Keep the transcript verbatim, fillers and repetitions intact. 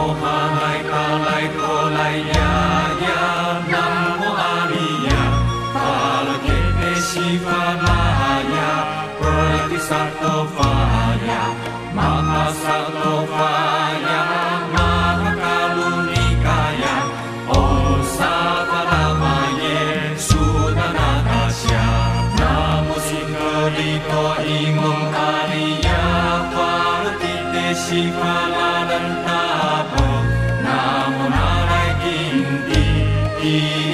哈来卡来多来呀呀，南无阿里呀，法了给给西法拉呀，波提萨多法呀，玛哈萨多法呀，玛哈卡鲁尼卡呀，欧萨法拉玛耶，苏达那达夏，南无辛格里多伊蒙阿里呀，法了给给西法拉人达波。Namo Narayan Gindi